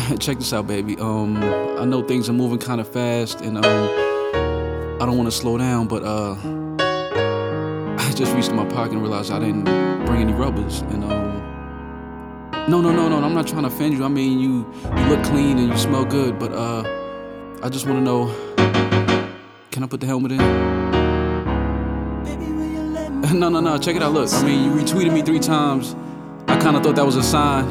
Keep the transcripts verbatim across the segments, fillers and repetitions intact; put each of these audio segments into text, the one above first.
Check this out, baby. Um, I know things are moving kind of fast, and um, I don't want to slow down, but uh, I just reached in my pocket and realized I didn't bring any rubbers. And um, no, no, no, no, I'm not trying to offend you. I mean, you, you look clean and you smell good, but uh, I just want to know, can I put the helmet in? No, no, no, check it out. Look, I mean, you retweeted me three times. I kind of thought that was a sign.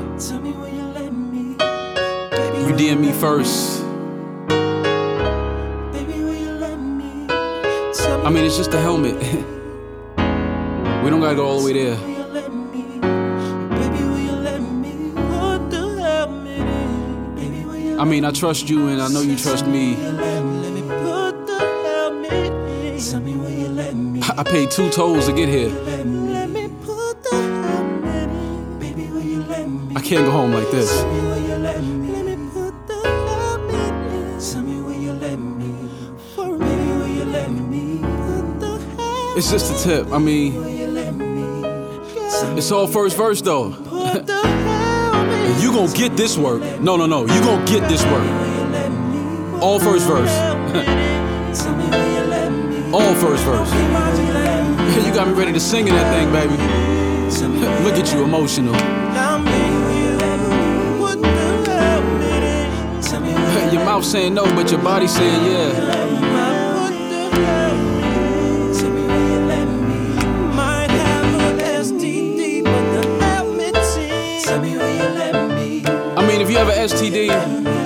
You D M me first. I mean, it's just a helmet. We don't gotta go all the way there. I mean, I trust you and I know you trust me. I paid two tolls to get here. I can't go home like this. It's just a tip. I mean, it's all first verse though. And you gon' get this work. No, no, no. You gon' get this work. All first verse. All first verse. You got me ready to sing in that thing, baby. Look at you, emotional. Your mouth saying no, but your body saying yeah. I mean, if you have an S T D, I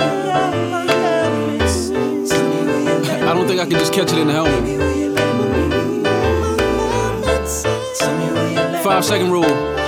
don't think I can just catch it in the helmet. Five second rule.